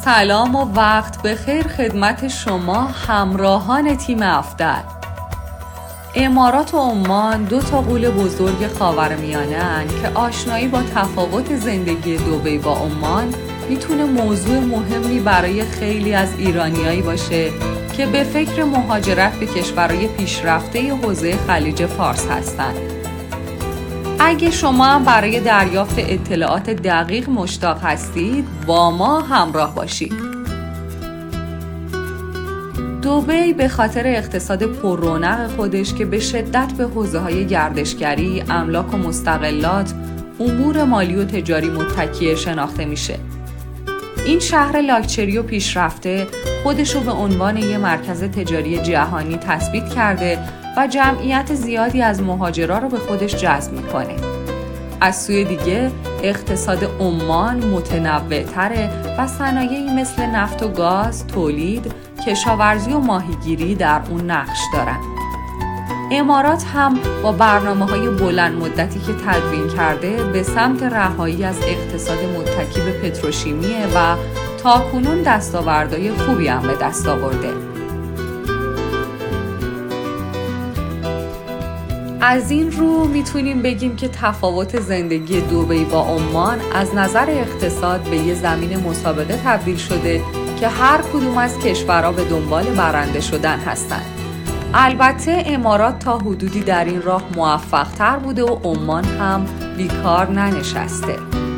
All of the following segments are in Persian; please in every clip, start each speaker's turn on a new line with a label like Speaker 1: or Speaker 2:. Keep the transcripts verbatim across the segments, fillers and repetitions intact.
Speaker 1: سلام و وقت بخیر خدمت شما همراهان تیم افدل. امارات و عمان دو تا غول بزرگ خاورمیانه‌اند که آشنایی با تفاوت زندگی دبی با عمان میتونه موضوع مهمی برای خیلی از ایرانیایی باشه که به فکر مهاجرت به کشورهای پیشرفته حوزه خلیج فارس هستند. اگه شما هم برای دریافت اطلاعات دقیق مشتاق هستید، با ما همراه باشید. دبی به خاطر اقتصاد پررونق خودش که به شدت به حوزه‌های گردشگری، املاک و مستغلات، امور مالی و تجاری متکی شناخته میشه. این شهر لاکچری و پیشرفته خودش رو به عنوان یک مرکز تجاری جهانی تثبیت کرده و جمعیت زیادی از مهاجرا رو به خودش جذب میکنه. از سوی دیگه اقتصاد عمان متنوع‌تره و صنایعی مثل نفت و گاز، تولید، کشاورزی و ماهیگیری در اون نقش دارن. امارات هم با برنامه‌های بلند مدتی که تدوین کرده به سمت رهایی از اقتصاد متکی به پتروشیمیه و تاکنون دستاوردهای خوبی هم به دست آورده. از این رو میتونیم بگیم که تفاوت زندگی دبی با عمان از نظر اقتصاد به یه زمین مسابقه تبدیل شده که هر کدوم از کشورها به دنبال برنده شدن هستند. البته امارات تا حدودی در این راه موفق تر بوده و عمان هم بیکار ننشسته.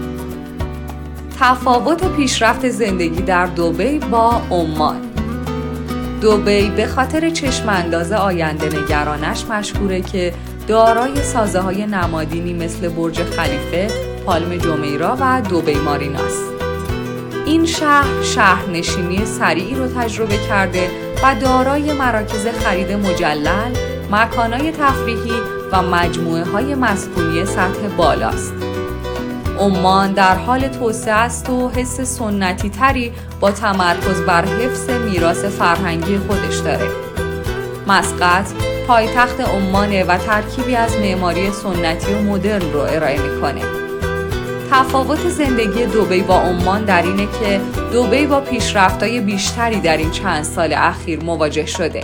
Speaker 1: تفاوت پیشرفت زندگی در دبی با عمان. دبی به خاطر چشمانداز آینده نگرانش مشهوره که دارای سازه های نمادینی مثل برج خلیفه، پالم جمیرا و دبی ماریناست. این شهر شهرنشینی سریعی رو تجربه کرده و دارای مراکز خرید مجلل، مکانهای تفریحی و مجموعه های مسکونی سطح بالاست. عمان در حال توسعه است و حس سنتی تری با تمرکز بر حفظ میراث فرهنگی خودش داره. مسقط پایتخت عمانه و ترکیبی از معماری سنتی و مدرن رو ارائه میکنه. تفاوت زندگی دبی با عمان در اینه که دبی با پیشرفت‌های بیشتری در این چند سال اخیر مواجه شده.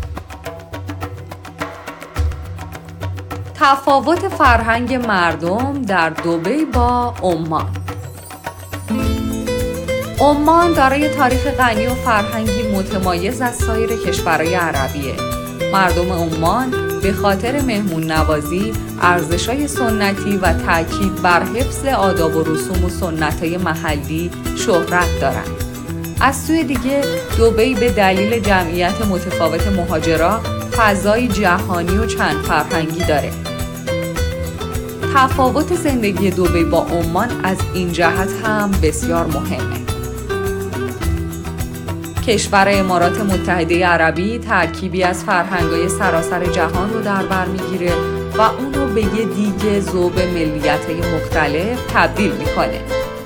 Speaker 1: تفاوت فرهنگ مردم در دبی با عمان. عمان دارای تاریخ غنی و فرهنگی متمایز از سایر کشورهای عربیه. مردم عمان به خاطر مهمون نوازی، ارزش‌های سنتی و تاکید بر حفظ آداب و رسوم و سنت‌های محلی شهرت دارند. از سوی دیگه دبی به دلیل جمعیت متفاوت مهاجرا فضای جهانی و چند فرهنگی داره. تفاوت زندگی دبی با عمان از این جهت هم بسیار مهمه. کشور امارات متحده عربی ترکیبی از فرهنگ‌های سراسر جهان رو در بر میگیره و اون رو به یه دیگه ذوب ملیت‌های مختلف تبدیل میکنه.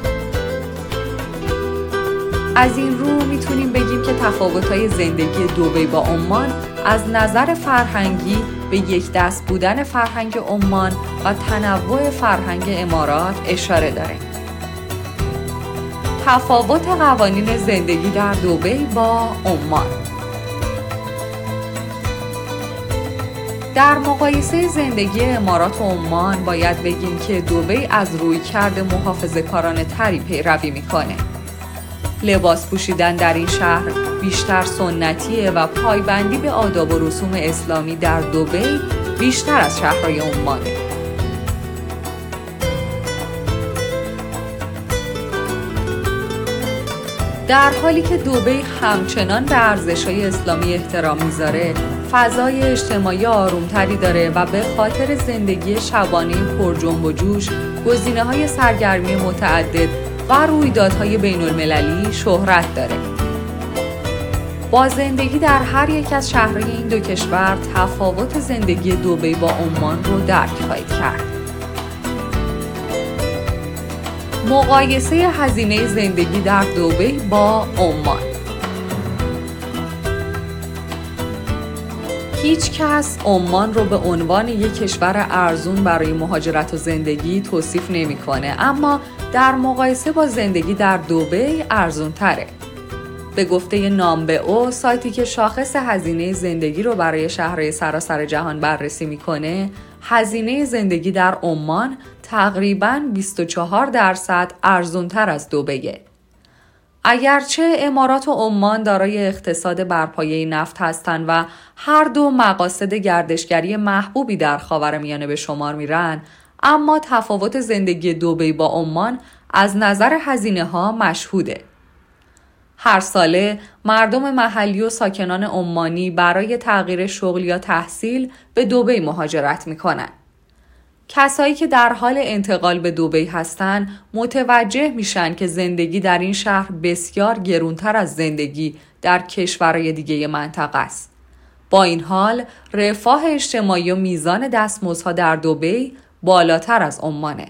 Speaker 1: از این رو میتونیم بگیم که تفاوت‌های زندگی دبی با عمان از نظر فرهنگی به یک دست بودن فرهنگ عمان و تنوع فرهنگ امارات اشاره داره. تفاوت قوانین زندگی در دبی با عمان. در مقایسه زندگی امارات و عمان باید بگیم که دبی از رویکرد محافظه‌کارانه تری پیروی میکنه. لباس پوشیدن در این شهر بیشتر سنتیه و پایبندی به آداب و رسوم اسلامی در دبی بیشتر از شهرهای عمانه. در حالی که دبی همچنان به ارزش‌های اسلامی احترام میذاره، فضای اجتماعی آرومتری داره و به خاطر زندگی شبانه پر جنب و جوش، گزینه‌های سرگرمی متعدد و رویدادهای بین‌المللی شهرت داره. با زندگی در هر یک از شهرهای این دو کشور، تفاوت زندگی دبی با عمان رو درک خواهید کرد. مقایسه هزینه زندگی در دبی با عمان. هیچ کس عمان رو به عنوان یک کشور ارزون برای مهاجرت و زندگی توصیف نمی‌کنه، اما در مقایسه با زندگی در دبی ارزون تره. به گفته نامبئو، سایتی که شاخص هزینه زندگی رو برای شهرهای سراسر جهان بررسی میکنه، هزینه زندگی در عمان تقریباً بیست و چهار درصد ارزان‌تر از دبیه. اگرچه امارات و عمان دارای اقتصاد برپایه نفت هستند و هر دو مقاصد گردشگری محبوبی در خاورمیانه به شمار میرن، اما تفاوت زندگی دبی با عمان از نظر هزینه ها مشهوده. هر ساله مردم محلی و ساکنان عمانی برای تغییر شغل یا تحصیل به دبی مهاجرت میکنن. کسایی که در حال انتقال به دبی هستن متوجه میشن که زندگی در این شهر بسیار گرونتر از زندگی در کشورهای دیگه منطقه است. با این حال رفاه اجتماعی و میزان دستمزدها در دبی بالاتر از عمانه.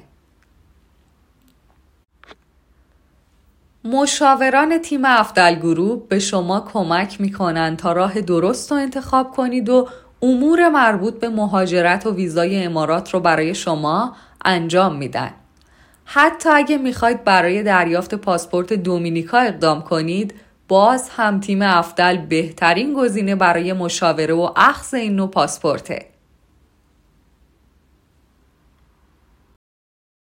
Speaker 1: مشاوران تیم افضل گروپ به شما کمک میکنن تا راه درست رو انتخاب کنید و امور مربوط به مهاجرت و ویزای امارات رو برای شما انجام میدن. حتی اگه میخواید برای دریافت پاسپورت دومینیکا اقدام کنید، باز هم تیم افضل بهترین گزینه برای مشاوره و اخذ این نوع پاسپورته.